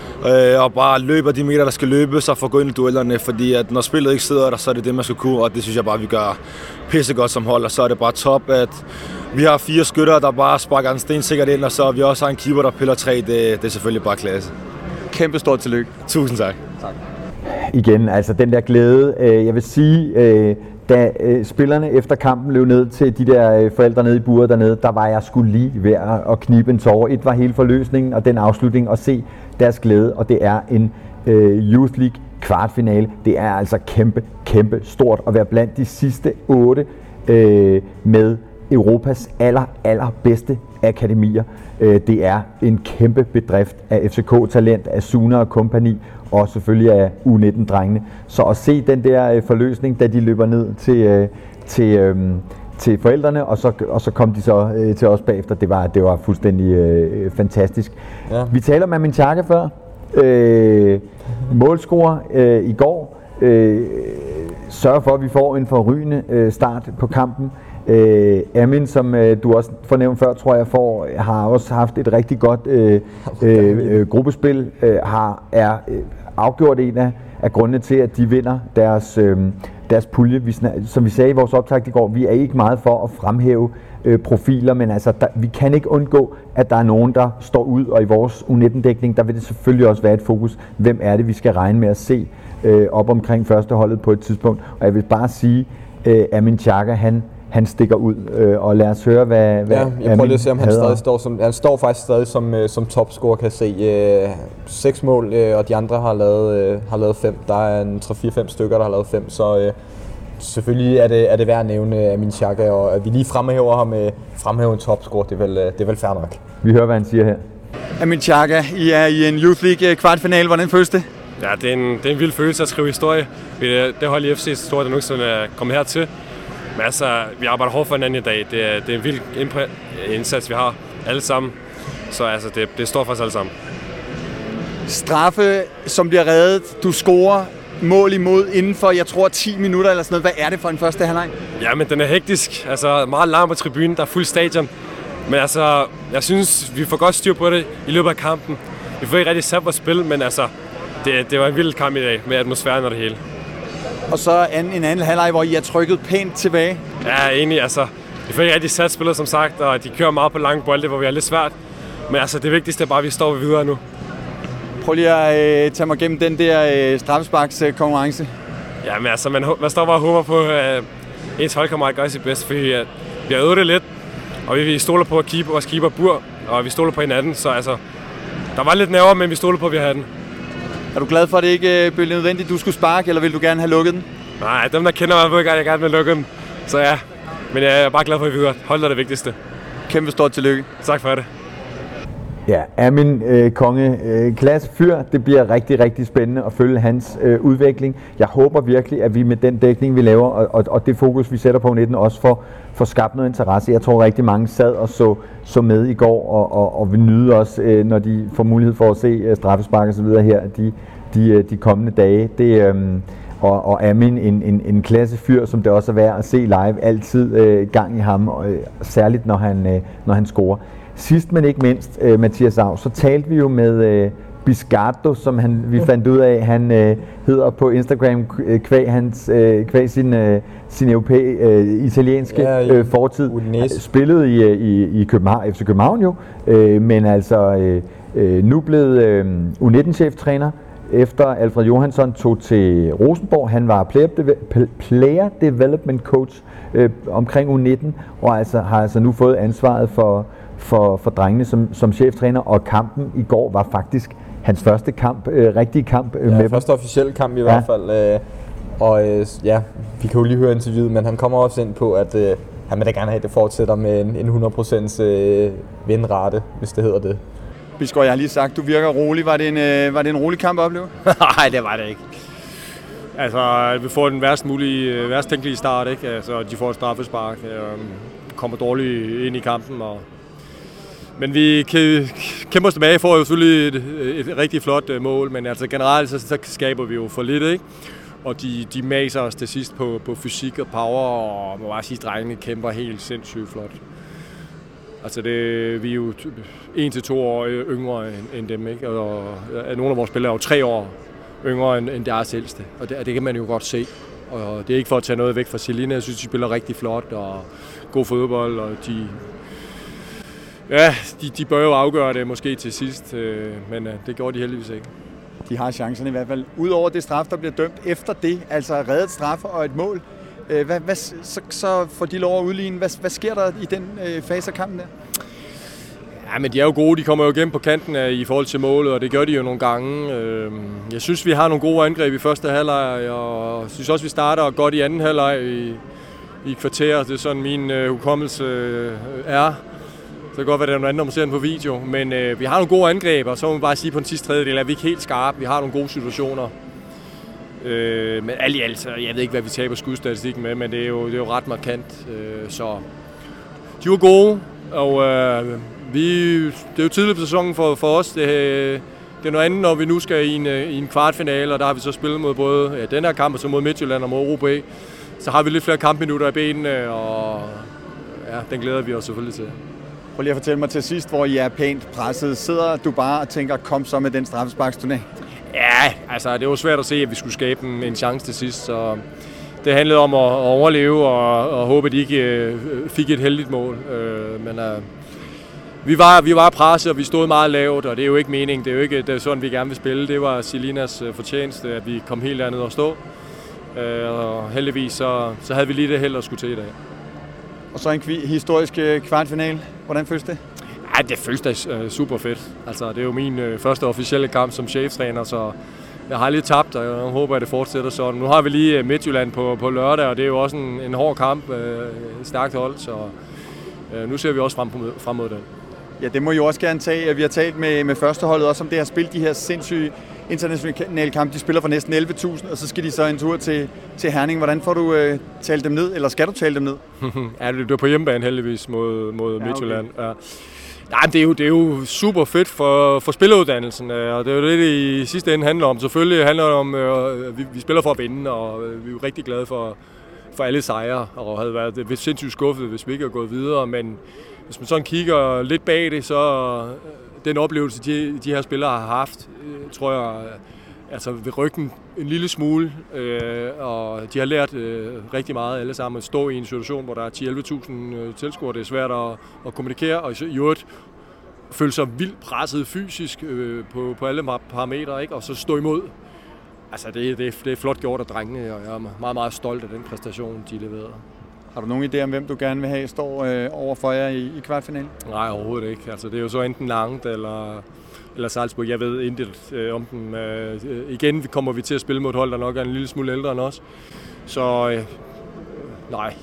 Øh, og bare løber de meter, der skal løbes, og får gå ind i duellerne, fordi at når spillet ikke sidder der, så er det det, man skal kunne, og det synes jeg bare, vi gør pissegodt som hold, og så er det bare top, at vi har fire skytter, der bare sparker en sten sikkert ind, og så vi også har en keeper, der piller tre, det, det er selvfølgelig bare klasse. Kæmpe stort tillykke. Tusind tak. Tak. Igen, altså den der glæde, øh, jeg vil sige, øh, da øh, spillerne efter kampen løb ned til de der øh, forældre nede i buret dernede, der var jeg skulle lige ved at knibe en tårer. Et var hele forløsningen og den afslutning, og se deres glæde, og det er en øh, Youth League kvartfinale. Det er altså kæmpe, kæmpe stort at være blandt de sidste otte øh, med Europas aller, aller bedste akademier. Øh, det er en kæmpe bedrift af F C K-talent, af Suna og kompagni, og selvfølgelig af U nitten-drengene. Så at se den der øh, forløsning, da de løber ned til, øh, til, øh, til forældrene, og så, og så kom de så øh, til os bagefter, det var, det var fuldstændig øh, fantastisk. Ja. Vi taler med Amin Chaka før. Øh, målscorer øh, i går. Øh, sørger for, at vi får en forrygende øh, start på kampen. Øh, Amin, som øh, du også fornævnt før, tror jeg, får, har også haft et rigtig godt øh, øh, gruppespil, øh, har, er øh, afgjort en af, af grundene til, at de vinder deres, øh, deres pulje. Vi, som vi sagde i vores optakt i går, vi er ikke meget for at fremhæve øh, profiler, men altså, der, vi kan ikke undgå, at der er nogen, der står ud, og i vores U nitten-dækning, der vil det selvfølgelig også være et fokus. Hvem er det, vi skal regne med at se øh, op omkring førsteholdet på et tidspunkt? Og jeg vil bare sige, øh, Amin Chaka, han han stikker ud, øh, og lad os høre, hvad, hvad ja, jeg prøver lige at se, om han stadig står som, han står faktisk stadig som, øh, som topscorer, kan jeg se. Øh, seks mål, øh, og de andre har lavet, øh, har lavet fem. Der er en tre fire fem stykker, der har lavet fem, så øh, selvfølgelig er det, er det værd at nævne Amin Chaka, og at vi lige fremhæver ham med fremhæver en topscorer, det er vel, det er vel fair nok. Vi hører, hvad han siger her. Amin Chaka, I er i en Youth League kvartfinale. Hvordan føles det? Ja, det er en, det er en vild følelse at skrive historie. Det hold i F C's historie, der nogensinde er kommet hertil. Men altså, vi arbejder hårdt for hinanden i dag. Det er, det er en vild indsats, vi har alle sammen. Så altså, det, det står for os alle sammen. Straffe, som bliver reddet. Du scorer mål imod inden for, jeg tror, ti minutter eller sådan noget. Hvad er det for en første halvleg? Ja, men den er hektisk. Altså, meget larm på tribunen. Der er fuld stadion. Men altså, jeg synes, vi får godt styr på det i løbet af kampen. Vi får ikke rigtig sat vores spil, men altså, det, det var en vild kamp i dag med atmosfæren og det hele. Og så en anden halvleg, hvor I er trykket pænt tilbage. Ja, egentlig. Altså, vi får ikke rigtig sat spillet, som sagt, og de kører meget på lange bolde, hvor vi er lidt svært. Men altså, det vigtigste er bare, at vi står videre nu. Prøv lige at øh, tage mig gennem den der øh, straffesparkskonkurrence. Ja, men altså, man, man står bare og håber på, at ens holdkammerat gør sit bedste, fordi at vi har øvet det lidt, og vi, vi stoler på at keeper, vores keeper Bur, og vi stoler på hinanden, så altså, der var lidt nerver, men vi stoler på, at vi havde den. Er du glad for, at det ikke blev nødvendigt, du skulle sparke, eller vil du gerne have lukket den? Nej, dem der kender mig, ved godt, at jeg gerne vil lukke den, så ja, men jeg er bare glad for, at vi videre. Hold er det vigtigste. Kæmpe stort tillykke. Tak for det. Ja, Amin øh, Konge, øh, klasse fyr. Det bliver rigtig, rigtig spændende at følge hans øh, udvikling. Jeg håber virkelig, at vi med den dækning, vi laver, og, og, og det fokus, vi sætter på nitten, også får, får skabt noget interesse. Jeg tror, rigtig mange sad og så, så med i går, og, og, og vil nyde også, øh, når de får mulighed for at se øh, straffespark og så videre her, de, de, de kommende dage. Det, øh, og, og Amin, en, en, en klasse fyr, som det også er værd at se live, altid øh, gang i ham, og, øh, særligt når han, øh, når han scorer. Sidst men ikke mindst, øh, Mathias Au, så talte vi jo med øh, Biscardo, som han, vi fandt ud af, han øh, hedder på Instagram kvæg, hans, øh, kvæg sin, øh, sin europæ, øh, italienske ja, øh, fortid. Udinese. Spillede i, i, i København, F C København jo, øh, men altså øh, øh, nu blevet øh, U nitten-cheftræner, efter Alfred Johansson tog til Rosenborg. Han var player, de- player development coach øh, omkring U nitten, og altså, har altså nu fået ansvaret for For, for drengene som, som cheftræner, og kampen i går var faktisk hans første kamp, øh, rigtige kamp øh, ja, med første officielle kamp i ja. hvert fald. Øh, og øh, ja, vi kan jo lige høre interviewet, men han kommer også ind på, at øh, han vil da gerne have, at det fortsætter med en, en hundrede procent øh, vindrate, hvis det hedder det. Bisgaard, jeg har lige sagt, du virker rolig. Var det en, øh, var det en rolig kamp at opleve? Nej, det var det ikke. Altså, vi får den værst mulige, værst tænkelige start, ikke? Altså, de får et straffespark, øh, kommer dårligt ind i kampen, og men vi kæmper os tilbage, får jo selvfølgelig et, et rigtig flot mål, men altså generelt så, så skaber vi jo for lidt, ikke? Og de, de maser os til sidst på, på fysik og power, og må bare sige, at drengene kæmper helt sindssygt flot. Altså det, vi er jo en til to år yngre end, end dem, ikke? Og nogle af vores spillere er jo tre år yngre end, end deres ældste, og det, det kan man jo godt se. Og det er ikke for at tage noget væk fra Selina, jeg synes, de spiller rigtig flot og god fodbold, og de... Ja, de, de bør jo afgøre det måske til sidst, øh, men øh, det gjorde de heldigvis ikke. De har chancerne i hvert fald. Udover det straf, der bliver dømt efter det, altså reddet straffe og et mål, øh, hvad, hvad, så, så får de lov at udligne. Hvad, hvad sker der i den øh, fase af kampen der? Ja, men de er jo gode. De kommer jo igennem på kanten af, i forhold til målet, og det gør de jo nogle gange. Øh, jeg synes, vi har nogle gode angreb i første halvleg, og jeg synes også, vi starter godt i anden halvleg i, i kvarter. Det er sådan, min øh, hukommelse øh, er. Så det kan godt være, at der er noget andet, når man ser den på video. Men øh, vi har nogle gode angreb, og så må man bare sige på den sidste tredjedel, at vi ikke helt skarpe. Vi har nogle gode situationer. Øh, men alt i alt, jeg ved ikke, hvad vi taber skudstatistikken med, men det er jo, det er jo ret markant. Øh, så de var gode, og øh, vi, det er jo tidligt på sæsonen for, for os. Det, det er noget andet, når vi nu skal i en, i en kvartfinale, og der har vi så spillet mod både ja, den her kamp, og så mod Midtjylland og mod O B. Så har vi lidt flere kampminutter i benene, og ja, den glæder vi os selvfølgelig til. Prøv lige at fortælle mig til sidst, hvor I er pænt presset. Sidder du bare og tænker, kom så med den straffesparksturnering? Ja, altså det var svært at se, at vi skulle skabe en, en chance til sidst, så det handlede om at, at overleve og, og håbe, at de ikke øh, fik et heldigt mål. Øh, men øh, vi var, vi var presset, og vi stod meget lavt, og det er jo ikke meningen. Det er jo ikke det er sådan, vi gerne vil spille. Det var Selinas øh, fortjeneste, at vi kom helt derned og stå. Øh, og heldigvis så, så havde vi lige det held at skulle til i dag. Og så en kvi- historisk kvartfinale. Hvordan føles det? Ja, det føles da super fedt. Altså, det er jo min øh, første officielle kamp som cheftræner, så jeg har lidt tabt, og jeg håber, at det fortsætter sådan. Nu har vi lige Midtjylland på, på lørdag, og det er jo også en, en hård kamp, øh, et stærkt hold, så øh, nu ser vi også frem, på, frem mod den. Ja, det må jo også gerne tage. Vi har talt med, med førsteholdet også om det her spil, de her sindssyge internationale kampe. De spiller for næsten elleve tusind, og så skal de så en tur til, til Herning. Hvordan får du øh, talt dem ned, eller skal du tale dem ned? Ja, det er på hjemmebane heldigvis mod, mod ja, Midtjylland. Okay. Ja. Nej, det er, jo, det er jo super fedt for, for spilleruddannelsen, og det er jo det, det i sidste ende handler om. Selvfølgelig handler det om, at vi, vi spiller for at vinde, og vi er jo rigtig glade for, for alle sejre, og havde været sindssygt skuffet, hvis vi ikke havde gået videre. Men hvis man sådan kigger lidt bag det, så den oplevelse, de, de her spillere har haft, tror jeg, altså ved ryggen en lille smule, øh, og de har lært øh, rigtig meget alle sammen at stå i en situation, hvor der er ti til elleve tusind øh, tilskuere. Det er svært at, at kommunikere, og i øvrigt føle sig vildt presset fysisk øh, på, på alle parametre, ikke? Og så stå imod. Altså, det, det, det er flot gjort af drengene, og jeg er meget, meget stolt af den præstation, de leverede. Har du nogen idé om, hvem du gerne vil have står øh, over for jer i, i kvartfinalen? Nej, overhovedet ikke. Altså, det er jo så enten Langt eller, eller Salzburg. Jeg ved intet øh, om dem. Øh, igen kommer vi til at spille mod et hold, der nok er en lille smule ældre end os. Så øh, nej.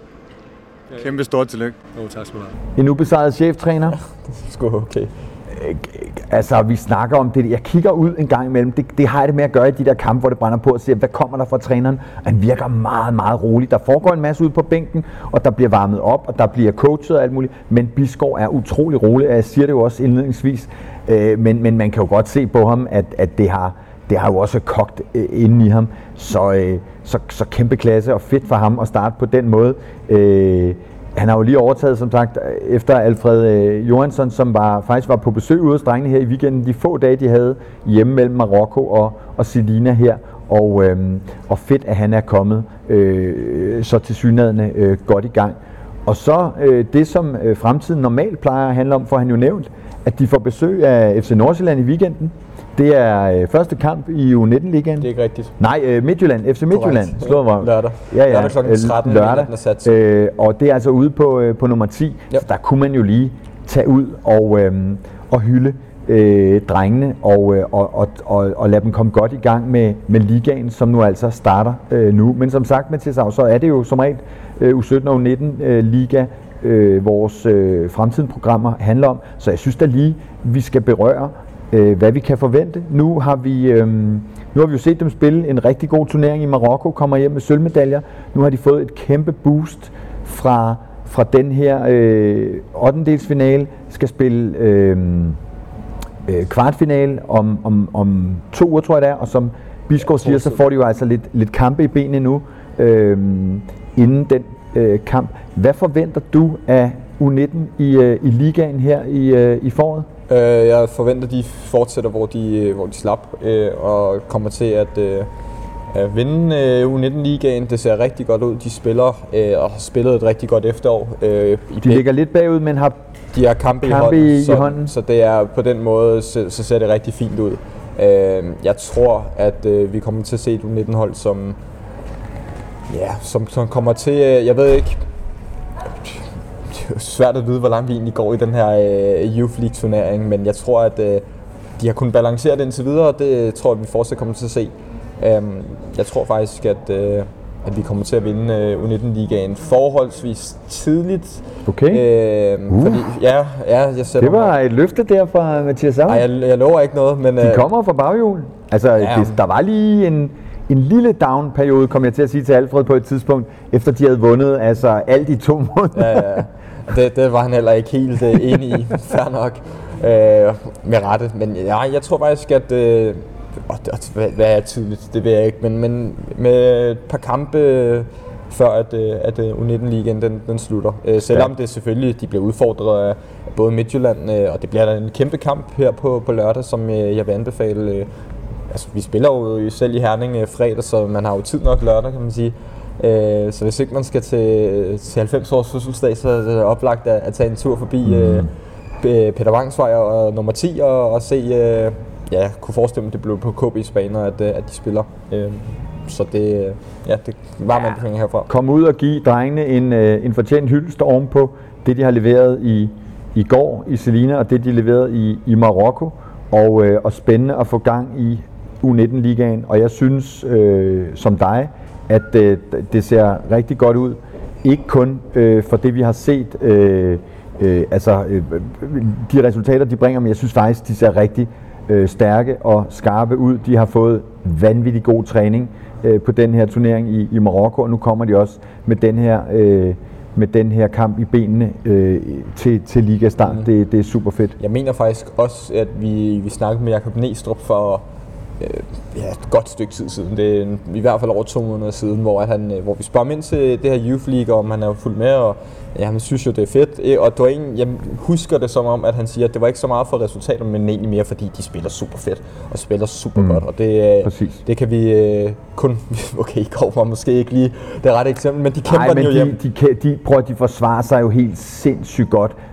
Kæmpe stort tillykke. Jo, tak skal du have. En ubesejret cheftræner. Det er sgu okay. Altså, vi snakker om det. Jeg kigger ud en gang imellem. Det, det har jeg det med at gøre i de der kampe, hvor det brænder på og siger, hvad kommer der fra træneren? Han virker meget, meget rolig. Der foregår en masse ude på bænken, og der bliver varmet op, og der bliver coachet og alt muligt. Men Bisgaard er utrolig rolig, og jeg siger det jo også indledningsvis. Øh, men, men man kan jo godt se på ham, at, at det har det har jo også kogt øh, inden i ham. Så, øh, så, så kæmpe klasse og fedt for ham at starte på den måde. Øh, Han har jo lige overtaget, som sagt, efter Alfred øh, Johansson, som var, faktisk var på besøg ude hos drengene her i weekenden, de få dage, de havde hjemme mellem Marokko og, og Selina her. Og, øh, og fedt, at han er kommet øh, så tilsyneladende øh, godt i gang. Og så øh, det, som øh, fremtiden normalt plejer at handle om, får han jo nævnt, at de får besøg af F C Nordsjælland i weekenden. Det er øh, første kamp i U nitten-ligaen. Det er ikke rigtigt. Nej, øh, Midtjylland. F C Midtjylland. Slår mig. Lørdag. Ja, ja. Lørdag klokken tretten. Lørdag. Øh, og det er altså ude på, øh, på nummer ti. Ja. Så der kunne man jo lige tage ud og, øh, og hylde øh, drengene og, øh, og, og, og, og lade dem komme godt i gang med, med ligaen, som nu altså starter øh, nu. Men som sagt, Mathias Au, så er det jo som regel øh, U sytten og U nitten øh, liga, øh, vores øh, fremtidens programmer handler om. Så jeg synes da lige, vi skal berøre hvad vi kan forvente. Nu har vi øhm, nu har vi jo set dem spille en rigtig god turnering i Marokko, kommer hjem med sølvmedaljer. Nu har de fået et kæmpe boost fra, fra den her øh, ottendedelsfinale, skal spille øh, øh, kvartfinale om, om, om to uger, tror jeg det er, og som Bisgaard siger, så får de jo altså lidt, lidt kampe i benene nu, øh, inden den øh, kamp. Hvad forventer du af U nitten i, øh, i ligaen her i, øh, i foråret? Jeg forventer, de fortsætter, hvor de, hvor de slap, og kommer til at, at vinde U nitten-ligaen. Det ser rigtig godt ud. De spiller og har spillet et rigtig godt efterår. De ligger lidt bagud, men har de har kampe, kampe i, hånden, i, så, i hånden, så det er på den måde, så, så ser det rigtig fint ud. Jeg tror, at vi kommer til at se et U nitten-hold, som, ja, som, som kommer til, jeg ved ikke, det er svært at vide, hvor langt vi egentlig går i den her uh, Youth League-turnering, men jeg tror, at uh, de har kunnet balancere det indtil videre, og det tror jeg, vi fortsat kommer til at se. Um, jeg tror faktisk, at, uh, at vi kommer til at vinde uh, U nitten-ligaen forholdsvis tidligt. Okay. Uh, uh. Fordi, ja, ja, jeg det var mig. Et løfte der fra Mathias Au. Nej, jeg, jeg lover ikke noget, men... Uh, de kommer fra baghjul. Altså, ja. det, der var lige en... En lille down-periode, kom jeg til at sige til Alfred på et tidspunkt, efter de havde vundet altså alt i to måneder. Ja, ja. Det, det var han heller ikke helt uh, enig i, fair nok, uh, med rette. Men ja, jeg tror faktisk, at... Uh, hvad, hvad er tydeligt, det ved jeg ikke, men, men med et par kampe, før at, at U nitten-ligaen den, den slutter. Uh, selvom det selvfølgelig, de bliver udfordret af både Midtjylland, uh, og det bliver en kæmpe kamp her på, på lørdag, som uh, jeg vil anbefale... Uh, Altså, vi spiller jo selv i Herning øh, fredag, så man har jo tid nok lørdag, kan man sige. Øh, så hvis ikke man skal til, til halvfems års fødselsdag, så er det oplagt at, at tage en tur forbi mm. øh, Peter Vangsvej og nummer ti og, og se, øh, ja, kunne forestille mig, det blev på K B's baner, at, at de spiller. Øh, så det, ja, det var man ja. herfra. Kom ud og give drengene en, en fortjent hyldest ovenpå det, de har leveret i, i går i Selina, og det, de leverede i, i Marokko. Og, øh, og spændende at få gang i U nitten-ligaen, og jeg synes, øh, som dig, at øh, det ser rigtig godt ud. Ikke kun øh, for det, vi har set, øh, øh, altså øh, de resultater, de bringer, men jeg synes faktisk, de ser rigtig øh, stærke og skarpe ud. De har fået vanvittig god træning øh, på den her turnering i, i Marokko, og nu kommer de også med den her, øh, med den her kamp i benene øh, til, til ligastart. Mm. Det, det er super fedt. Jeg mener faktisk også, at vi, vi snakkede med Jakob Næstrup for øh, ja, et godt stykke tid siden. Det er en, i hvert fald over to måneder siden, hvor, at han, hvor vi spørger ham ind til det her Youth League, om han er fuldt med, og ja, han synes jo, det er fedt. Og det en, jeg husker det som om, at han siger, at det var ikke så meget for resultater, men egentlig mere, fordi de spiller super fedt og spiller super mm. godt. Og det, det kan vi øh, kun... Okay, I går måske ikke lige det rette eksempel, men de kæmper Ej, men den jo de, hjem. De, de, de, prøver, de forsvarer sig jo helt sindssygt godt.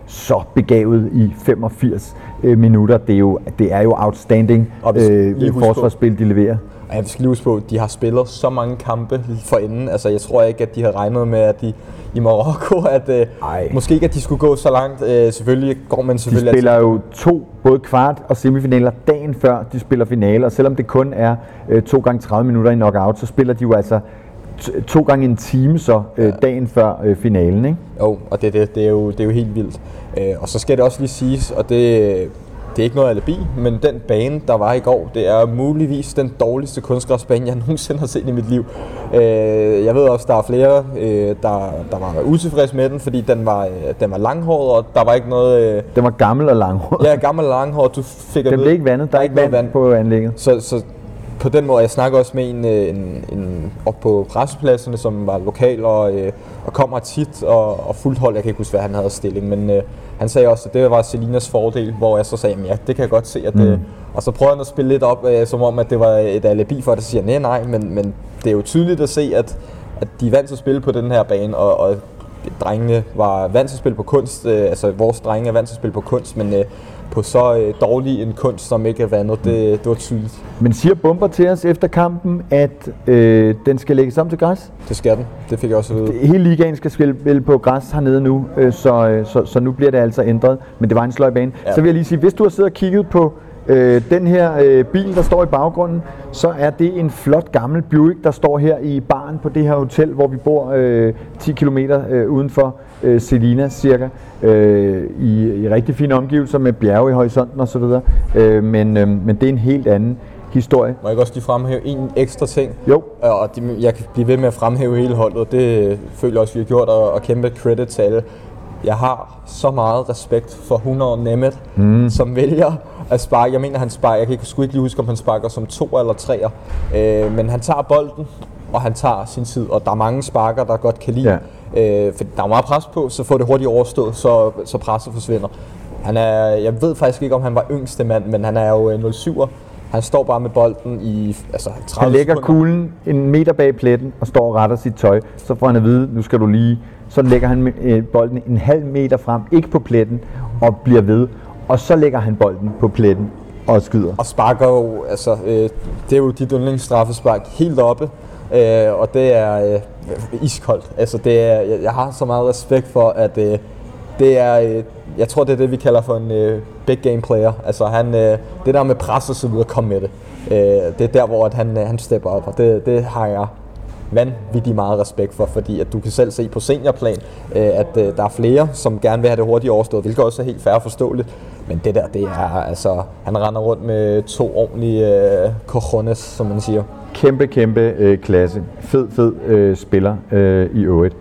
så begavet i femogfirs øh, minutter. Det er jo, det er jo outstanding øh, forsvarsspil, de leverer. Ja, vi skal lige huske på, at de har spillet så mange kampe for enden. Altså, jeg tror ikke, at de havde regnet med, at de i Marokko, at øh, måske ikke, at de skulle gå så langt. Øh, selvfølgelig går man selvfølgelig... De spiller altså jo to, både kvart og semifinaler, dagen før de spiller finale. Og selvom det kun er øh, to gange tredive minutter i knockout, så spiller de jo altså t- to gange en time så øh, ja. dagen før øh, finalen, ikke? Jo, og det, det, det, er jo, det er jo helt vildt. Øh, og så skal det også lige siges, og det... Det er ikke noget alibi, men den bane, der var i går, det er muligvis den dårligste kunstgræsbane, jeg nogensinde har set i mit liv. Jeg ved også, der er flere, der, der var utilfredse med den, fordi den var, den var langhåret, og der var ikke noget... Den var gammel og langhåret. Ja, gammel og langhåret. Du fik den blev ikke vandet, der er ikke vand, vand på anlægget. Så, så på den måde, jeg snakker også med en, en, en op på pressepladserne, som var lokal og, og kommer tit og, og fuldt hold. Jeg kan ikke huske, hvad han havde stilling, men øh, han sagde også, at det var Selinas fordel, hvor jeg så sagde, ja, det kan jeg godt se. At det, mm. Og så prøvede han at spille lidt op, øh, som om, at det var et alibi for det, så siger nej, nej, men, men det er jo tydeligt at se, at, at de er vant til at spille på den her bane, og, og drengene var vant til at spille på kunst, øh, altså vores drenge er vant til at spille på kunst, men øh, på så øh, dårlig en kunst, som ikke er vandet, det, det var tydeligt. Men siger Bomber til os efter kampen, at øh, den skal lægges om til græs? Det skal den, det fik jeg også at vide. Hele ligaen skal spille på græs hernede nu, øh, så, så, så nu bliver det altså ændret, men det var en sløj bane. Ja. Så vil jeg lige sige, hvis du har siddet og kigget på øh, den her øh, bil, der står i baggrunden, så er det en flot gammel Buick, der står her i baren på det her hotel, hvor vi bor øh, ti kilometer øh, udenfor øh, Selina cirka, øh, i, i rigtig fine omgivelser med bjerge i horisonten og så videre. Øh, men, øh, men det er en helt anden historie. Må jeg også lige fremhæve en ekstra ting? Jo. Og de, jeg kan blive ved med at fremhæve hele holdet, det føler jeg også, vi har gjort, og, og kæmpe credit til alle. Jeg har så meget respekt for hundrede Nemeth, mm. som vælger at sparke. Jeg mener, han sparker. Jeg kan ikke, sgu ikke lige huske, om han sparker som to eller treer. Øh, men han tager bolden, og han tager sin tid. Og der er mange sparker, der godt kan lide. Ja. Øh, for der er meget pres på, så får det hurtigt overstået, så, så presset forsvinder. Han er, jeg ved faktisk ikke, om han var yngste mand, men han er jo nul syv. Han står bare med bolden i altså, tredive Han lægger sekunder. kuglen en meter bag pletten og står og retter sit tøj. Så får han at vide, nu skal du lige... Så lægger han bolden en halv meter frem, ikke på pletten, og bliver ved. Og så lægger han bolden på pletten og skyder. Og sparker jo, altså, øh, det er jo dit yndlingsstraffespark helt oppe. Øh, og det er øh, iskoldt. Altså, det er, jeg, jeg har så meget respekt for, at øh, det er, øh, jeg tror, det er det, vi kalder for en øh, big game player. Altså, han, øh, det der med pres og så videre, kom med det. Øh, det er der, hvor at han, han stepper op, og det, det har jeg vanvittigt meget respekt for, fordi at du kan selv se på seniorplan, øh, at øh, der er flere, som gerne vil have det hurtigt overstået, hvilket også er helt fair og forståeligt. Men det der, det er altså, han render rundt med to ordentlige øh, cojones, som man siger. Kæmpe, kæmpe øh, klasse. Fed, fed øh, spiller øh, i øvrigt.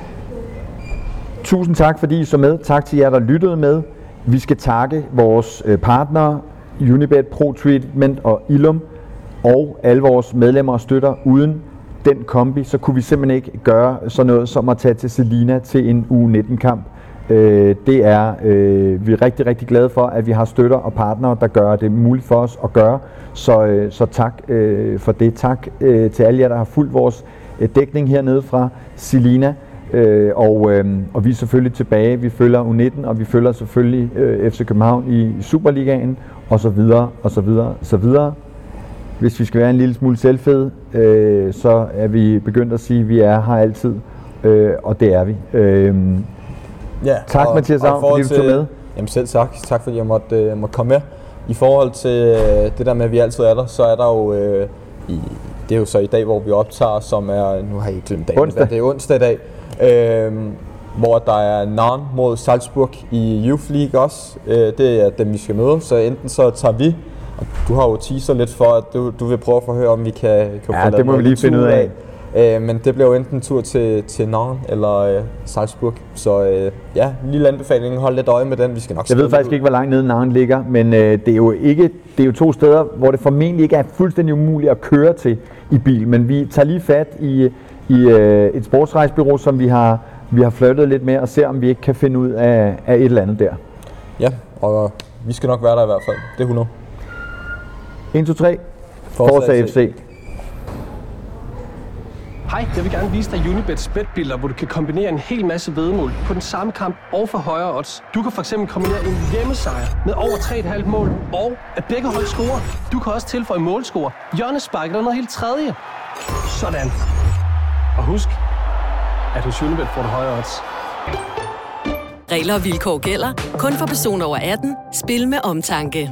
Tusind tak, fordi I så med. Tak til jer, der lyttede med. Vi skal takke vores øh, partnere, Unibet, Pro Treatment og Ilum, og alle vores medlemmer og støtter. Uden den kombi, så kunne vi simpelthen ikke gøre sådan noget som at tage til Selina til en U nitten-kamp. Øh, det er øh, vi er rigtig, rigtig glade for, at vi har støtter og partnere, der gør det muligt for os at gøre. Så, øh, så tak øh, for det. Tak øh, til alle jer, der har fulgt vores øh, dækning hernede fra Selina. Øh, og, øh, og vi er selvfølgelig tilbage. Vi følger U nitten, og vi følger selvfølgelig øh, F C København i Superligaen, og så videre, og så videre, så videre. Hvis vi skal være en lille smule selvfede, øh, så er vi begyndt at sige, at vi er her altid, øh, og det er vi. Øh, ja, tak, og, Mathias Avn, fordi du tog med. Jamen selv tak. Tak fordi jeg måtte, øh, måtte komme med. I forhold til øh, det der med, at vi altid er der, så er der jo, øh, i, det er jo så i dag, hvor vi optager, som er, nu har jeg ikke glemt dagen, onsdag. Det er onsdag i dag, øh, hvor der er Narn mod Salzburg i Youth League også. Øh, det er dem, vi skal møde, så enten så tager vi. Og du har jo teaser lidt for, at du, du vil prøve at forhøre, om vi kan, kan ja, få det må vi lige finde ud af. af. Øh, men det bliver jo enten en tur til, til Nantes eller øh, Salzburg. Så øh, ja, en lille anbefaling. Hold lidt øje med den. Vi skal nok Jeg ved faktisk ud. ikke, hvor langt nede Nantes ligger, men øh, det, er jo ikke, det er jo to steder, hvor det formentlig ikke er fuldstændig umuligt at køre til i bil. Men vi tager lige fat i, i øh, et sportsrejsbureau, som vi har, vi har flirtet lidt med, og ser, om vi ikke kan finde ud af, af et eller andet der. Ja, og vi skal nok være der i hvert fald. Det er hundrede. en, to, tre. Forza F C. Hej, jeg vil gerne vise dig Unibets betbilleder, hvor du kan kombinere en hel masse væddemål på den samme kamp og få højere odds. Du kan fx kombinere en hjemmesejr med over tre komma fem mål, og at begge hold scorer. Du kan også tilføje målscore, hjørnespark eller noget helt tredje. Sådan. Og husk, at hos Unibet får du højere odds. Regler og vilkår gælder. Kun for personer over atten. Spil med omtanke.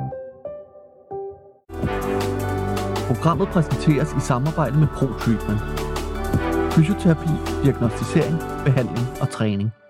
Programmet præsenteres i samarbejde med ProTreatment. Fysioterapi, diagnosticering, behandling og træning.